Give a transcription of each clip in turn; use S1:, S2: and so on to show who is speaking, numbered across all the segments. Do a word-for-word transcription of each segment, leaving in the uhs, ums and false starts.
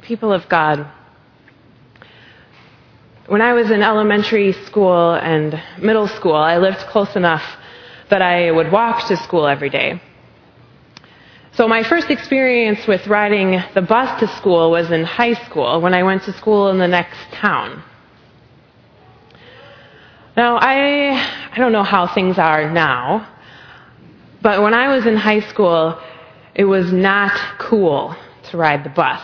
S1: people of God, when I was in elementary school and middle school, I lived close enough that I would walk to school every day. So my first experience with riding the bus to school was in high school, when I went to school in the next town. Now, I, I don't know how things are now, but when I was in high school, it was not cool to ride the bus.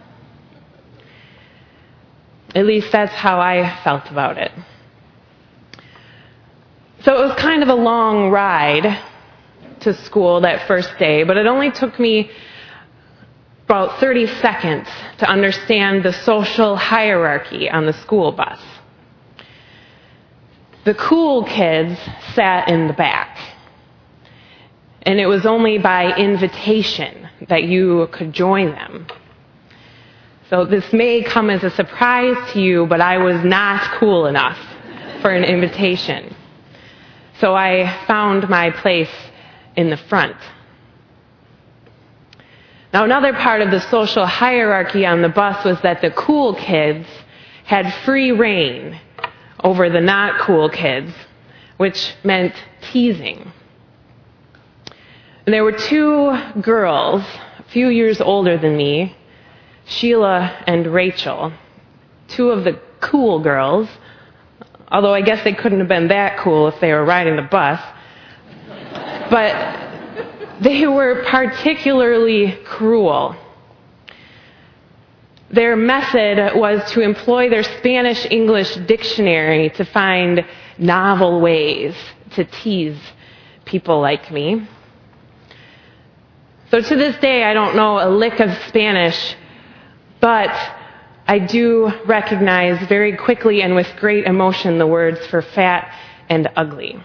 S1: At least that's how I felt about it. So it was kind of a long ride to school that first day, but it only took me about thirty seconds to understand the social hierarchy on the school bus. The cool kids sat in the back, and it was only by invitation that you could join them. So this may come as a surprise to you, but I was not cool enough for an invitation. So I found my place in the front. Now, another part of the social hierarchy on the bus was that the cool kids had free reign over the not cool kids, which meant teasing. And there were two girls, a few years older than me, Sheila and Rachel, two of the cool girls, although I guess they couldn't have been that cool if they were riding the bus. But they were particularly cruel. Their method was to employ their Spanish-English dictionary to find novel ways to tease people like me. So to this day, I don't know a lick of Spanish, but I do recognize very quickly and with great emotion the words for fat and ugly.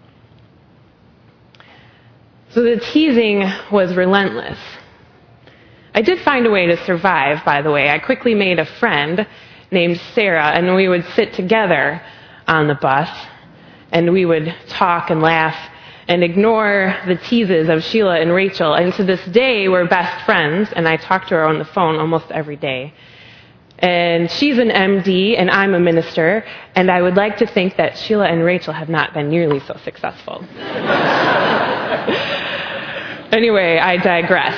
S1: So the teasing was relentless. I did find a way to survive, by the way. I quickly made a friend named Sarah, and we would sit together on the bus, and we would talk and laugh and ignore the teases of Sheila and Rachel. And to this day, we're best friends, and I talk to her on the phone almost every day. And she's an M D, and I'm a minister, and I would like to think that Sheila and Rachel have not been nearly so successful. Anyway, I digress.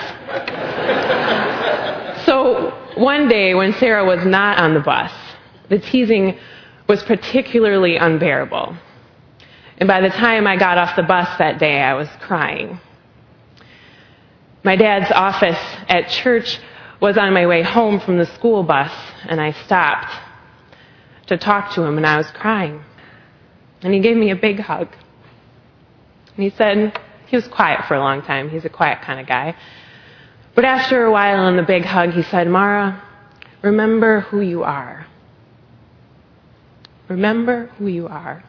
S1: So one day when Sarah was not on the bus, the teasing was particularly unbearable. And by the time I got off the bus that day, I was crying. My dad's office at church was on my way home from the school bus, and I stopped to talk to him, and I was crying. And he gave me a big hug. And he said, he was quiet for a long time. He's a quiet kind of guy. But after a while on the big hug, he said, "Mara, remember who you are. Remember who you are."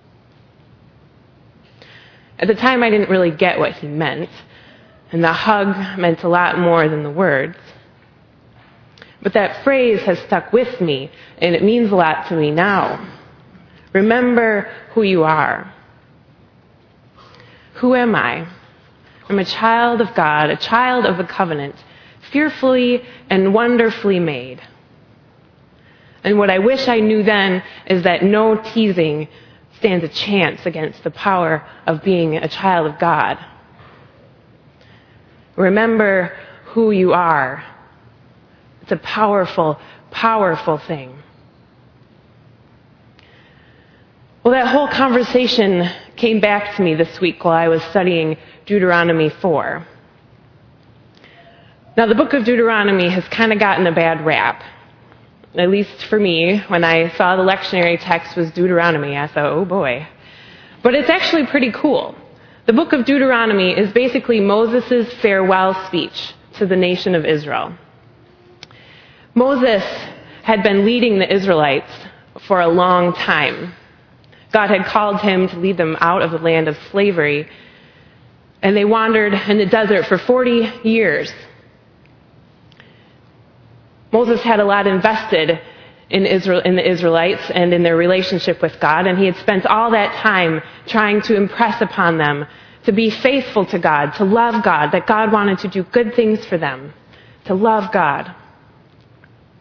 S1: At the time, I didn't really get what he meant, and the hug meant a lot more than the words. But that phrase has stuck with me, and it means a lot to me now. Remember who you are. Who am I? I'm a child of God, a child of the covenant, fearfully and wonderfully made. And what I wish I knew then is that no teasing stands a chance against the power of being a child of God. Remember who you are. It's a powerful, powerful thing. Well, that whole conversation came back to me this week while I was studying Deuteronomy four. Now, the book of Deuteronomy has kind of gotten a bad rap. At least for me, when I saw the lectionary text was Deuteronomy, I thought, oh boy. But it's actually pretty cool. The book of Deuteronomy is basically Moses' farewell speech to the nation of Israel. Moses had been leading the Israelites for a long time. God had called him to lead them out of the land of slavery, and they wandered in the desert for forty years. Moses had a lot invested in Israel, in the Israelites and in their relationship with God, and he had spent all that time trying to impress upon them to be faithful to God, to love God, that God wanted to do good things for them, to love God.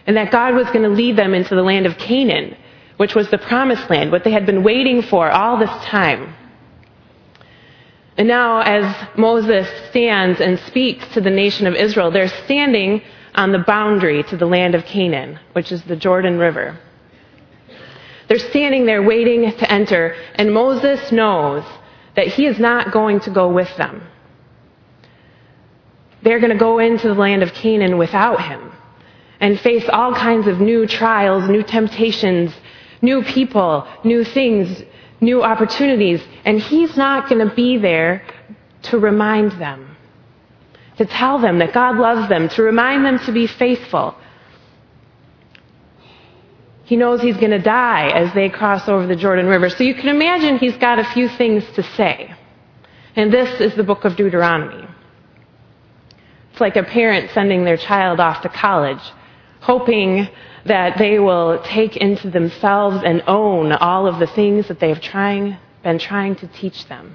S1: and that God was going to lead them into the land of Canaan, which was the promised land, what they had been waiting for all this time. And now as Moses stands and speaks to the nation of Israel, they're standing on the boundary to the land of Canaan, which is the Jordan River. They're standing there waiting to enter, and Moses knows that he is not going to go with them. They're going to go into the land of Canaan without him and face all kinds of new trials, new temptations, new people, new things, new opportunities, and he's not going to be there to remind them, to tell them that God loves them, to remind them to be faithful. He knows he's going to die as they cross over the Jordan River. So you can imagine he's got a few things to say. And this is the book of Deuteronomy. It's like a parent sending their child off to college, hoping that they will take into themselves and own all of the things that they've trying, been trying to teach them.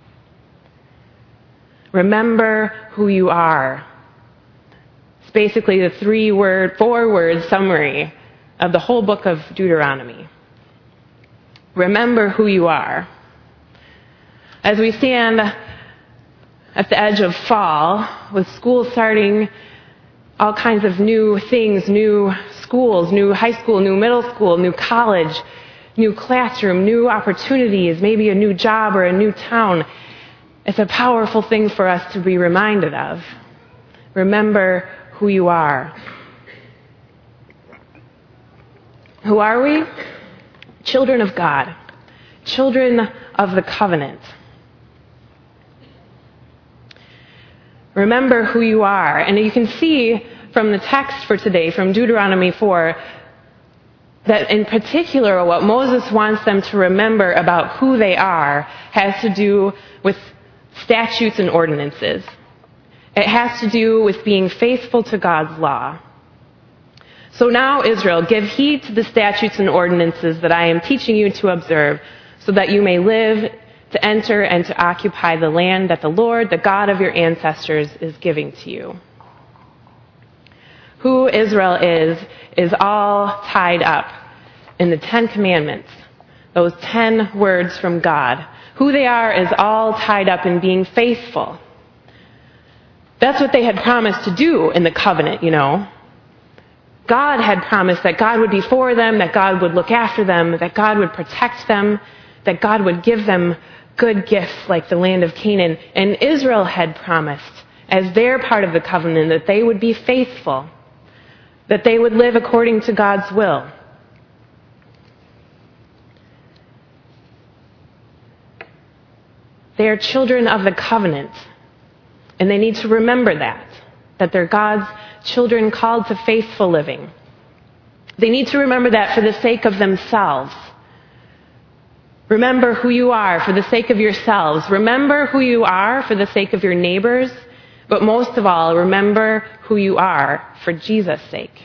S1: Remember who you are. It's basically the three word, four word summary of the whole book of Deuteronomy. Remember who you are. As we stand at the edge of fall, with school starting, all kinds of new things, new schools, new high school, new middle school, new college, new classroom, new opportunities, maybe a new job or a new town. It's a powerful thing for us to be reminded of. Remember who you are. Who are we? Children of God. Children of the covenant. Remember who you are. And you can see from the text for today, from Deuteronomy four, that in particular what Moses wants them to remember about who they are has to do with statutes and ordinances. It has to do with being faithful to God's law. So now, Israel, give heed to the statutes and ordinances that I am teaching you to observe, so that you may live to enter and to occupy the land that the Lord, the God of your ancestors, is giving to you. Who Israel is, is all tied up in the Ten Commandments, those ten words from God. Who they are is all tied up in being faithful. That's what they had promised to do in the covenant, you know. God had promised that God would be for them, that God would look after them, that God would protect them, that God would give them good gifts like the land of Canaan. And Israel had promised, as their part of the covenant, that they would be faithful, that they would live according to God's will. They are children of the covenant, and they need to remember that, that they're God's children called to faithful living. They need to remember that for the sake of themselves. Remember who you are for the sake of yourselves. Remember who you are for the sake of your neighbors. But most of all, remember who you are for Jesus' sake.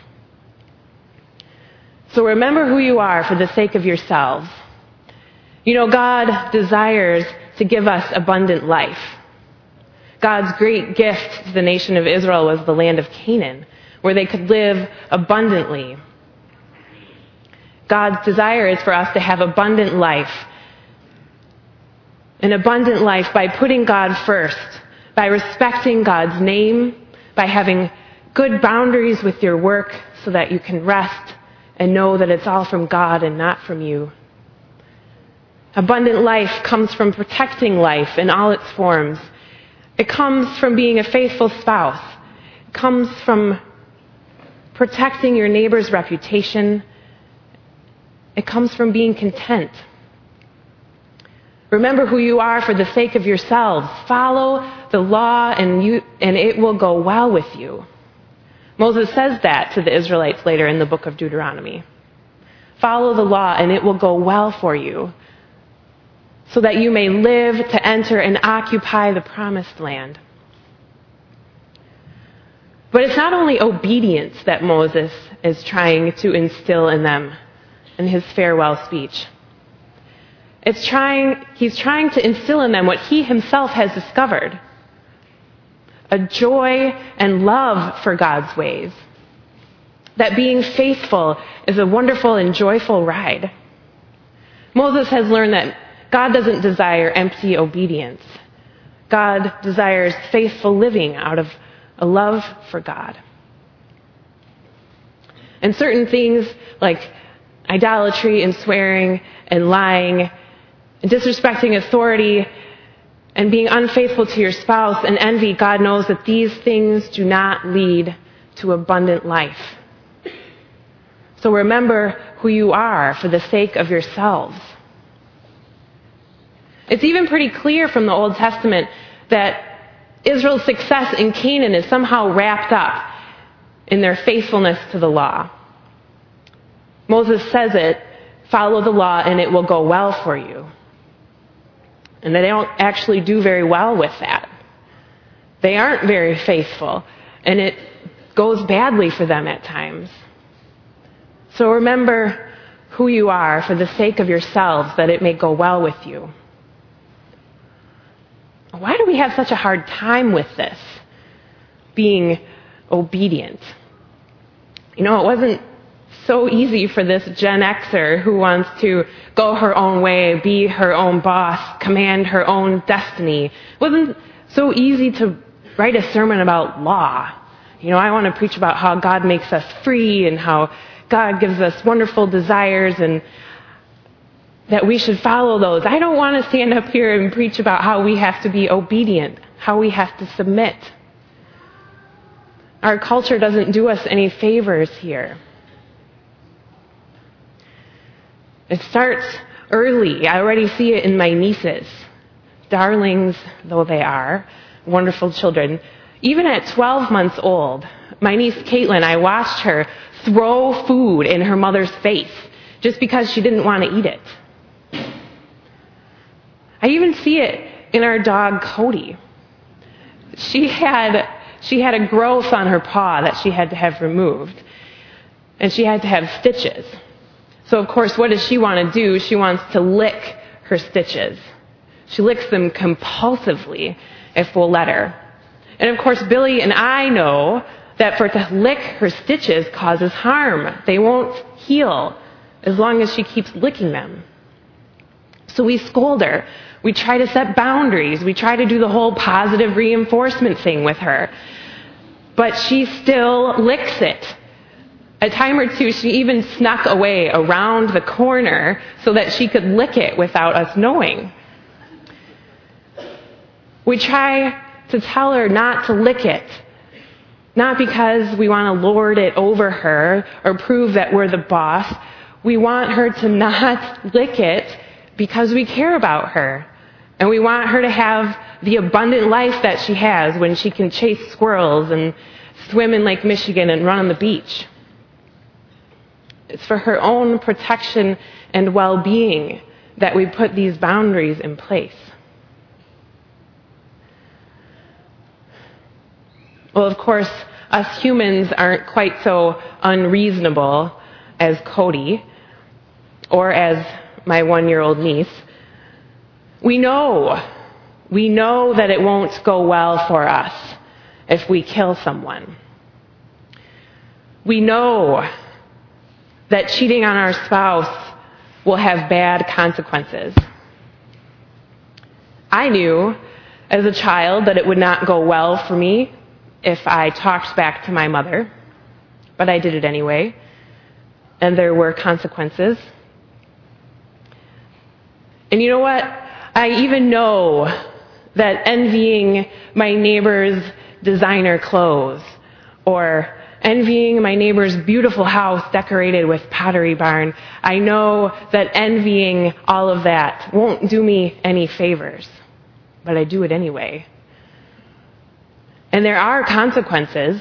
S1: So remember who you are for the sake of yourselves. You know, God desires to give us abundant life. God's great gift to the nation of Israel was the land of Canaan, where they could live abundantly. God's desire is for us to have abundant life. An abundant life by putting God first, by respecting God's name, by having good boundaries with your work so that you can rest and know that it's all from God and not from you. Abundant life comes from protecting life in all its forms. It comes from being a faithful spouse. It comes from protecting your neighbor's reputation. It comes from being content. Remember who you are for the sake of yourselves. Follow the law and you, and it will go well with you. Moses says that to the Israelites later in the book of Deuteronomy. Follow the law and it will go well for you, so that you may live to enter and occupy the promised land. But it's not only obedience that Moses is trying to instill in them in his farewell speech. It's trying, he's trying to instill in them what he himself has discovered. A joy and love for God's ways. that being faithful is a wonderful and joyful ride. Moses has learned that God doesn't desire empty obedience. God desires faithful living out of a love for God. And certain things like idolatry and swearing and lying and disrespecting authority and being unfaithful to your spouse and envy, God knows that these things do not lead to abundant life. So remember who you are for the sake of yourselves. It's even pretty clear from the Old Testament that Israel's success in Canaan is somehow wrapped up in their faithfulness to the law. Moses says it, follow the law and it will go well for you. And they don't actually do very well with that. They aren't very faithful, and it goes badly for them at times. So remember who you are for the sake of yourselves, that it may go well with you. Why do we have such a hard time with this, being obedient? You know, it wasn't so easy for this Gen Xer who wants to go her own way, be her own boss, command her own destiny. It wasn't so easy to write a sermon about law. You know, I want to preach about how God makes us free and how God gives us wonderful desires and that we should follow those. I don't want to stand up here and preach about how we have to be obedient, how we have to submit. Our culture doesn't do us any favors here. It starts early. I already see it in my nieces, darlings though they are, wonderful children. Even at twelve months old, my niece Caitlin, I watched her throw food in her mother's face just because she didn't want to eat it. I even see it in our dog Cody. She had she had a growth on her paw that she had to have removed, and she had to have stitches. So of course, what does she want to do? She wants to lick her stitches. She licks them compulsively if we'll let her. And of course, Billy and I know that for to lick her stitches causes harm. They won't heal as long as she keeps licking them. So we scold her. We try to set boundaries. We try to do the whole positive reinforcement thing with her. But she still licks it. A time or two, she even snuck away around the corner so that she could lick it without us knowing. We try to tell her not to lick it, not because we want to lord it over her or prove that we're the boss. We want her to not lick it because we care about her. And we want her to have the abundant life that she has when she can chase squirrels and swim in Lake Michigan and run on the beach. It's for her own protection and well-being that we put these boundaries in place. Well, of course, us humans aren't quite so unreasonable as Cody or as my one-year-old niece. We know, we know that it won't go well for us if we kill someone. We know that cheating on our spouse will have bad consequences. I knew as a child that it would not go well for me if I talked back to my mother, but I did it anyway, and there were consequences. And you know what? I even know that envying my neighbor's designer clothes or envying my neighbor's beautiful house decorated with Pottery Barn, I know that envying all of that won't do me any favors, but I do it anyway. And there are consequences.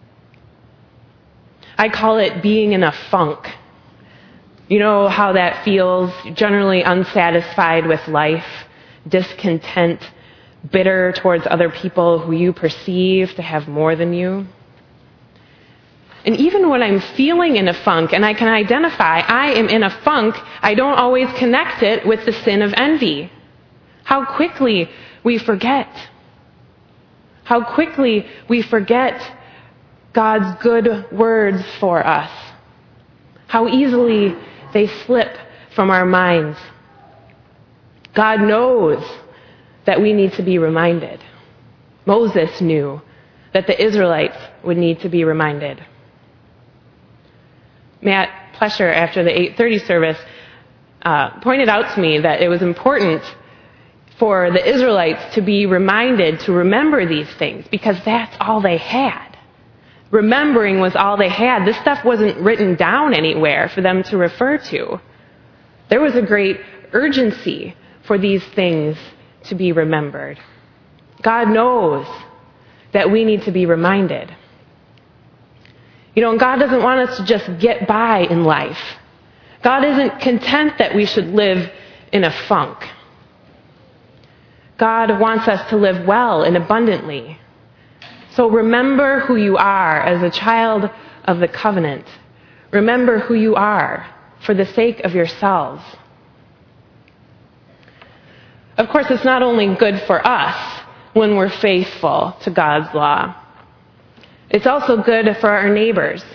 S1: I call it being in a funk. You know how that feels, generally unsatisfied with life, discontent, bitter towards other people who you perceive to have more than you. And even when I'm feeling in a funk and I can identify I am in a funk, I don't always connect it with the sin of envy. How quickly we forget. How quickly we forget God's good words for us. How easily they slip from our minds. God knows that we need to be reminded. Moses knew that the Israelites would need to be reminded. Matt Plesher, after the eight thirty service, uh, pointed out to me that it was important for the Israelites to be reminded to remember these things because that's all they had. Remembering was all they had. This stuff wasn't written down anywhere for them to refer to. There was a great urgency for these things to be remembered. God knows that we need to be reminded. You know, and God doesn't want us to just get by in life. God isn't content that we should live in a funk. God wants us to live well and abundantly. So remember who you are as a child of the covenant. Remember who you are for the sake of yourselves. Of course, it's not only good for us when we're faithful to God's law. It's also good for our neighbors.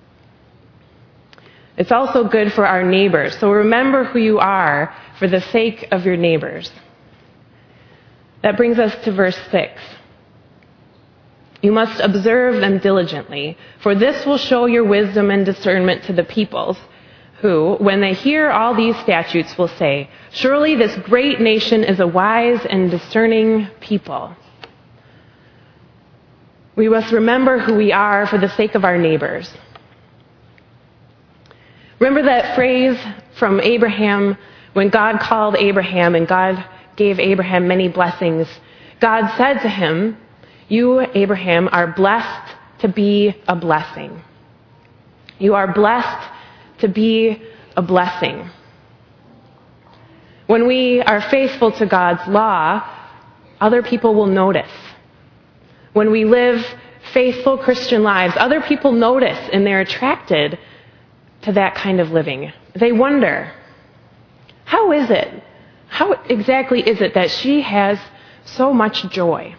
S1: It's also good for our neighbors. So remember who you are for the sake of your neighbors. That brings us to verse six. You must observe them diligently, for this will show your wisdom and discernment to the peoples, who, when they hear all these statutes, will say, surely this great nation is a wise and discerning people. We must remember who we are for the sake of our neighbors. Remember that phrase from Abraham when God called Abraham and God gave Abraham many blessings. God said to him, you, Abraham, are blessed to be a blessing. You are blessed to be a blessing. When we are faithful to God's law, other people will notice. When we live faithful Christian lives, other people notice and they're attracted to that kind of living. They wonder, how is it? How exactly is it that she has so much joy?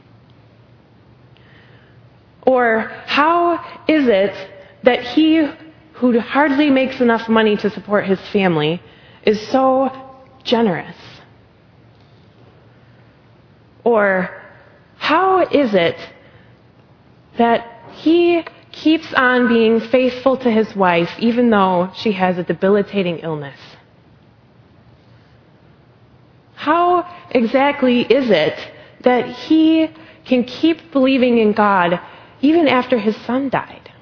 S1: Or how is it that he who hardly makes enough money to support his family is so generous? Or how is it that he keeps on being faithful to his wife even though she has a debilitating illness? How exactly is it that he can keep believing in God even after his son died?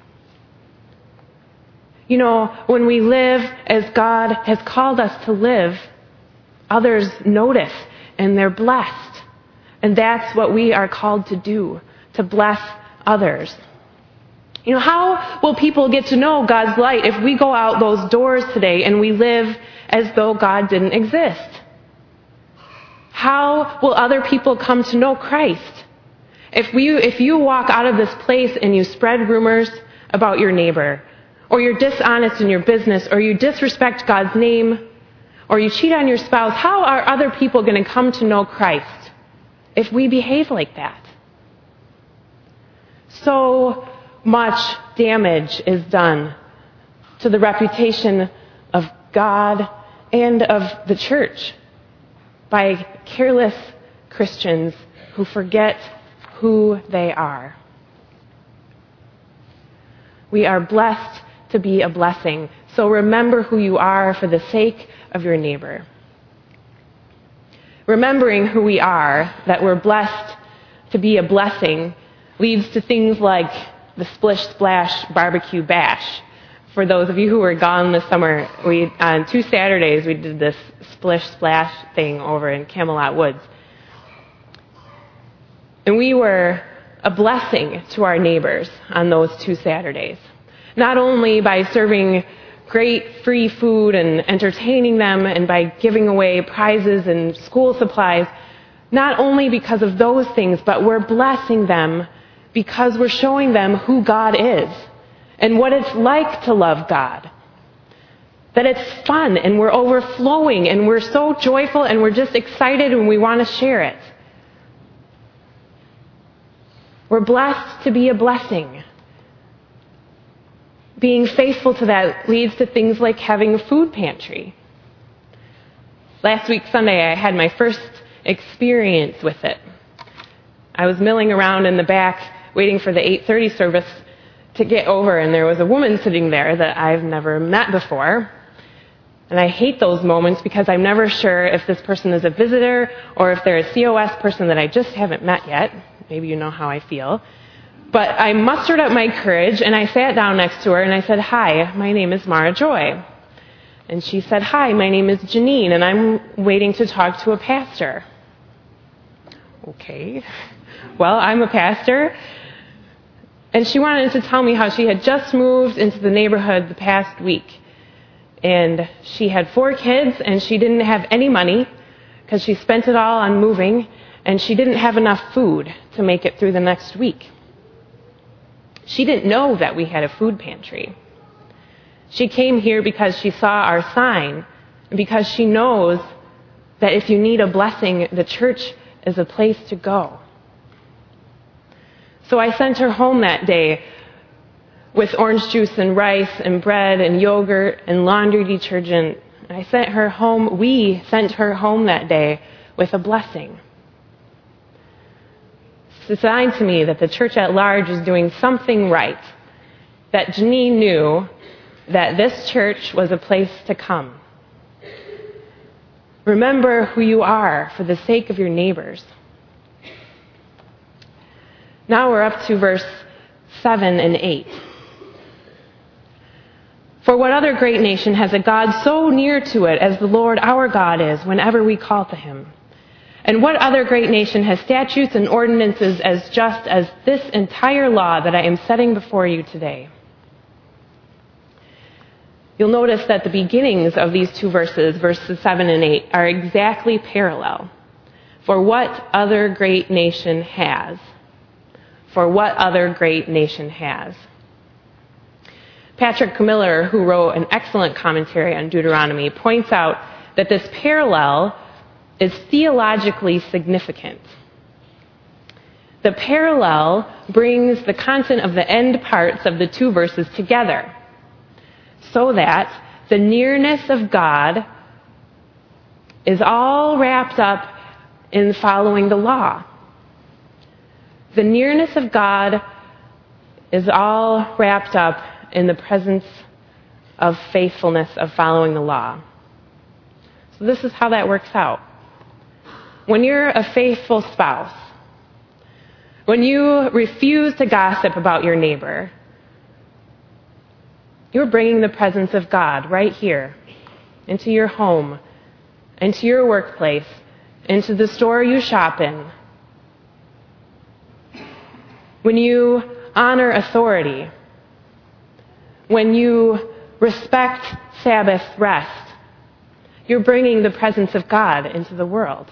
S1: You know, when we live as God has called us to live, others notice and they're blessed. And that's what we are called to do, to bless others. You know, how will people get to know God's light if we go out those doors today and we live as though God didn't exist? How will other people come to know Christ? If we, if you walk out of this place and you spread rumors about your neighbor, or you're dishonest in your business, or you disrespect God's name, or you cheat on your spouse, how are other people going to come to know Christ if we behave like that? So much damage is done to the reputation of God and of the church by careless Christians who forget who they are. We are blessed to be a blessing. So remember who you are for the sake of your neighbor. Remembering who we are, that we're blessed to be a blessing, leads to things like the Splish Splash Barbecue Bash. For those of you who were gone this summer, we on two Saturdays we did this Splish Splash thing over in Camelot Woods. And we were a blessing to our neighbors on those two Saturdays. Not only by serving great free food and entertaining them and by giving away prizes and school supplies, not only because of those things, but we're blessing them because we're showing them who God is and what it's like to love God. That it's fun and we're overflowing and we're so joyful and we're just excited and we want to share it. We're blessed to be a blessing. being faithful to that leads to things like having a food pantry. Last week, Sunday, I had my first experience with it. I was milling around in the back waiting for the eight thirty service to get over, and there was a woman sitting there that I've never met before. And I hate those moments because I'm never sure if this person is a visitor or if they're a C O S person that I just haven't met yet. Maybe you know how I feel. But I mustered up my courage, and I sat down next to her, and I said, "Hi, my name is Mara Joy." And she said, "Hi, my name is Janine, and I'm waiting to talk to a pastor." Okay. Well, I'm a pastor. And she wanted to tell me how she had just moved into the neighborhood the past week. And she had four kids, and she didn't have any money because she spent it all on moving, and she didn't have enough food to make it through the next week. She didn't know that we had a food pantry. She came here because she saw our sign, and because she knows that if you need a blessing, the church is a place to go. So I sent her home that day with orange juice and rice and bread and yogurt and laundry detergent. I sent her home, we sent her home that day with a blessing. It's a sign to me that the church at large is doing something right, that Janine knew that this church was a place to come. Remember who you are for the sake of your neighbors. Now we're up to verse seven and eight. For what other great nation has a God so near to it as the Lord our God is whenever we call to him? And what other great nation has statutes and ordinances as just as this entire law that I am setting before you today? You'll notice that the beginnings of these two verses, verses seven and eight, are exactly parallel. For what other great nation has? For what other great nation has? Patrick Miller, who wrote an excellent commentary on Deuteronomy, points out that this parallel is theologically significant. The parallel brings the content of the end parts of the two verses together, so that the nearness of God is all wrapped up in following the law. The nearness of God is all wrapped up in the presence of faithfulness of following the law. So this is how that works out. When you're a faithful spouse, when you refuse to gossip about your neighbor, you're bringing the presence of God right here into your home, into your workplace, into the store you shop in. When you honor authority, when you respect Sabbath rest, you're bringing the presence of God into the world.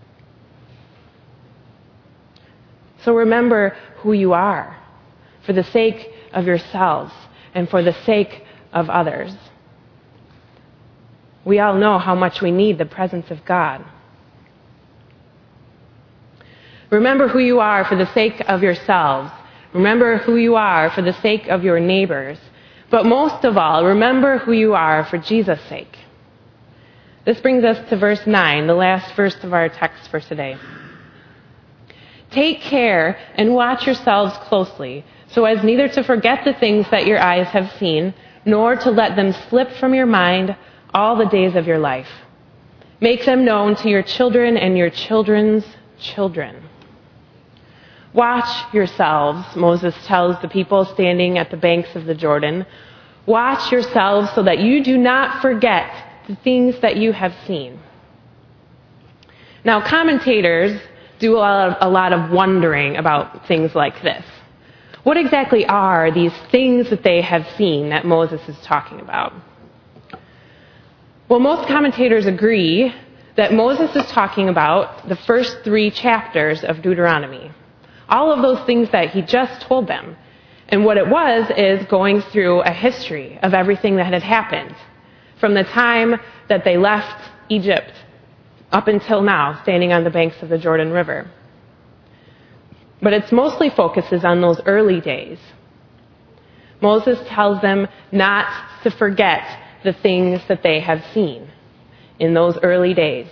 S1: So remember who you are for the sake of yourselves and for the sake of others. We all know how much we need the presence of God. Remember who you are for the sake of yourselves. Remember who you are for the sake of your neighbors. But most of all, remember who you are for Jesus' sake. This brings us to verse nine, the last verse of our text for today. Take care and watch yourselves closely, so as neither to forget the things that your eyes have seen, nor to let them slip from your mind all the days of your life. Make them known to your children and your children's children. Watch yourselves, Moses tells the people standing at the banks of the Jordan. Watch yourselves so that you do not forget the things that you have seen. Now, commentators do a lot of, a lot of wondering about things like this. What exactly are these things that they have seen that Moses is talking about? Well, most commentators agree that Moses is talking about the first three chapters of Deuteronomy. All of those things that he just told them. And what it was is going through a history of everything that had happened from the time that they left Egypt up until now, standing on the banks of the Jordan River. But its mostly focuses on those early days. Moses tells them not to forget the things that they have seen in those early days.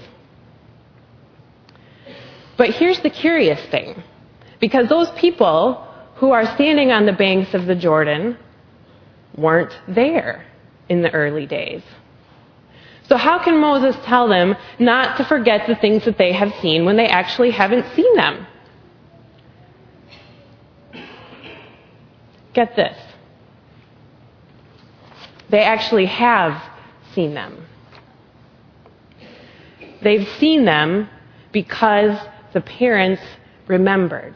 S1: But here's the curious thing, because those people who are standing on the banks of the Jordan weren't there in the early days. So how can Moses tell them not to forget the things that they have seen when they actually haven't seen them? Get this. They actually have seen them. They've seen them because the parents remembered.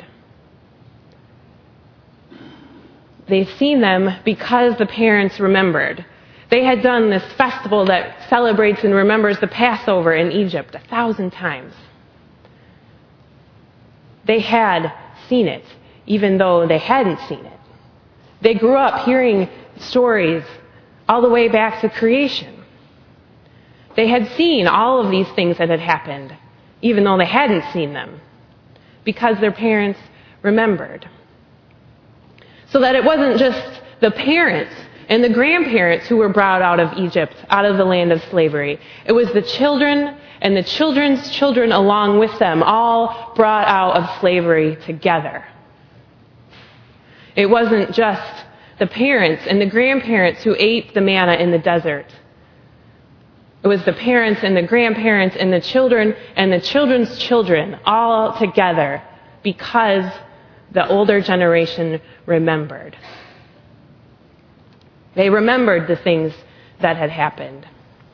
S1: They've seen them because the parents remembered. They had done this festival that celebrates and remembers the Passover in Egypt a thousand times. They had seen it, even though they hadn't seen it. They grew up hearing stories all the way back to creation. They had seen all of these things that had happened, even though they hadn't seen them, because their parents remembered. So that it wasn't just the parents and the grandparents who were brought out of Egypt, out of the land of slavery. It was the children and the children's children along with them, all brought out of slavery together. It wasn't just the parents and the grandparents who ate the manna in the desert. It was the parents and the grandparents and the children and the children's children all together, because the older generation remembered. They remembered the things that had happened.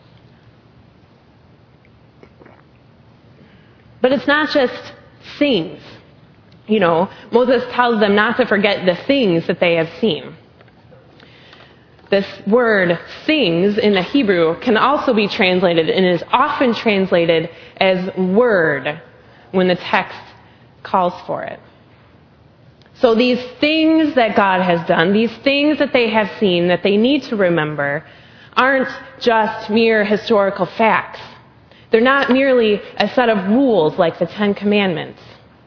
S1: But it's not just things. You know, Moses tells them not to forget the things that they have seen. This word, things, in the Hebrew can also be translated, and is often translated as word when the text calls for it. So these things that God has done, these things that they have seen, that they need to remember, aren't just mere historical facts. They're not merely a set of rules like the Ten Commandments.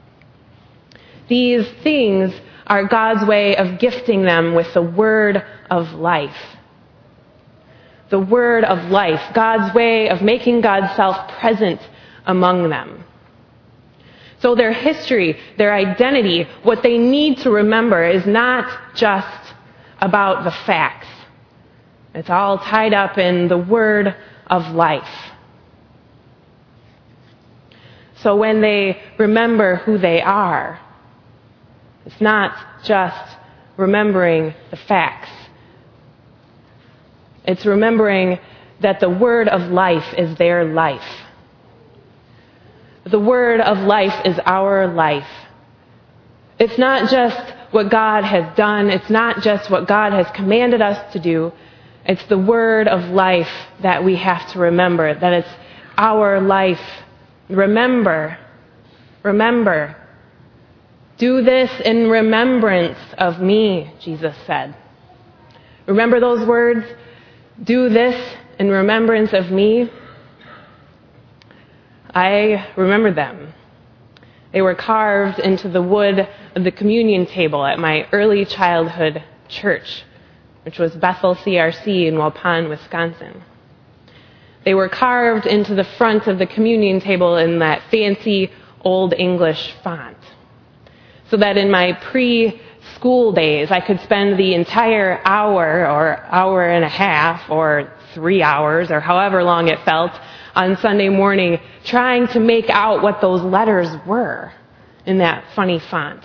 S1: These things are God's way of gifting them with the word of life. The word of life, God's way of making God's self present among them. So their history, their identity, what they need to remember is not just about the facts. It's all tied up in the word of life. So when they remember who they are, it's not just remembering the facts. It's remembering that the word of life is their life. The word of life is our life. It's not just what God has done. It's not just what God has commanded us to do. It's the word of life that we have to remember, that it's our life. Remember, remember. Do this in remembrance of me, Jesus said. Remember those words? Do this in remembrance of me. I remember them. They were carved into the wood of the communion table at my early childhood church, which was Bethel C R C in Waupun, Wisconsin. They were carved into the front of the communion table in that fancy Old English font, so that in my pre-school days, I could spend the entire hour or hour and a half or three hours or however long it felt on Sunday morning trying to make out what those letters were in that funny font.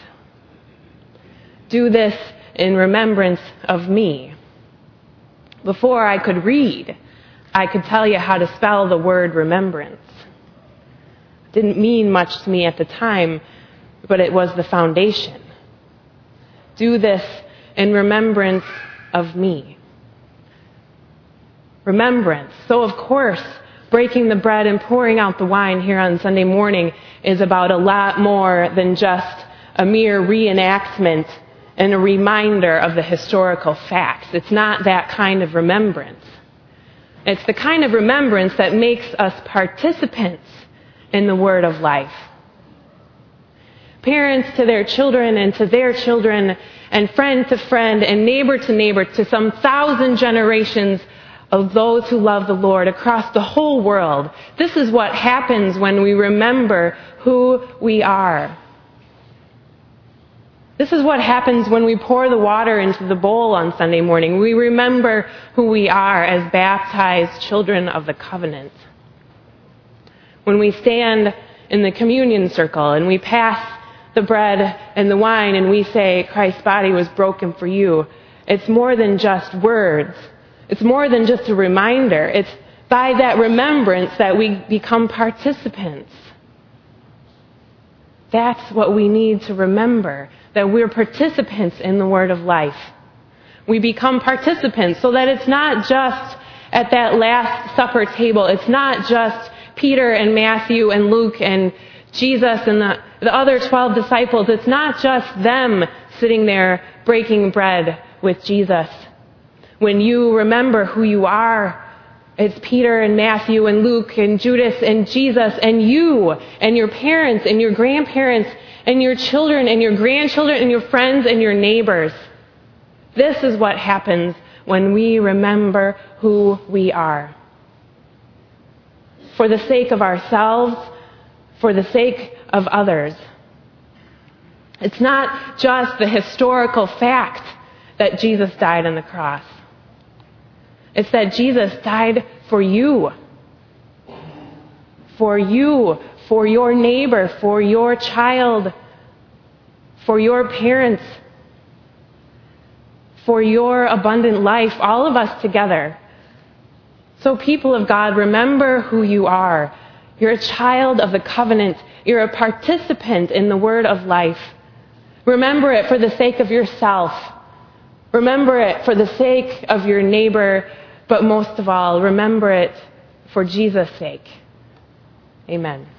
S1: Do this in remembrance of me. Before I could read, I could tell you how to spell the word remembrance. It didn't mean much to me at the time, but it was the foundation. Do this in remembrance of me. Remembrance. So of course, breaking the bread and pouring out the wine here on Sunday morning is about a lot more than just a mere reenactment and a reminder of the historical facts. It's not that kind of remembrance. It's the kind of remembrance that makes us participants in the word of life. parents to their children and to their children, and friend to friend and neighbor to neighbor, to some thousand generations of those who love the Lord across the whole world. This is what happens when we remember who we are. This is what happens when we pour the water into the bowl on Sunday morning. We remember who we are as baptized children of the covenant. When we stand in the communion circle and we pass the bread and the wine and we say, Christ's body was broken for you, it's more than just words. It's more than just a reminder. It's by that remembrance that we become participants. That's what we need to remember, that we're participants in the word of life. We become participants so that it's not just at that Last Supper table. It's not just Peter and Matthew and Luke and Jesus and the, the other twelve disciples. It's not just them sitting there breaking bread with Jesus. When you remember who you are, it's Peter and Matthew and Luke and Judas and Jesus and you and your parents and your grandparents and your children and your grandchildren and your friends and your neighbors. This is what happens when we remember who we are. For the sake of ourselves, for the sake of others. It's not just the historical fact that Jesus died on the cross. It's that Jesus died for you. For you, for your neighbor, for your child, for your parents, for your abundant life, all of us together. So people of God, remember who you are. You're a child of the covenant. You're a participant in the word of life. Remember it for the sake of yourself. Remember it for the sake of your neighbor, but most of all, remember it for Jesus' sake. Amen.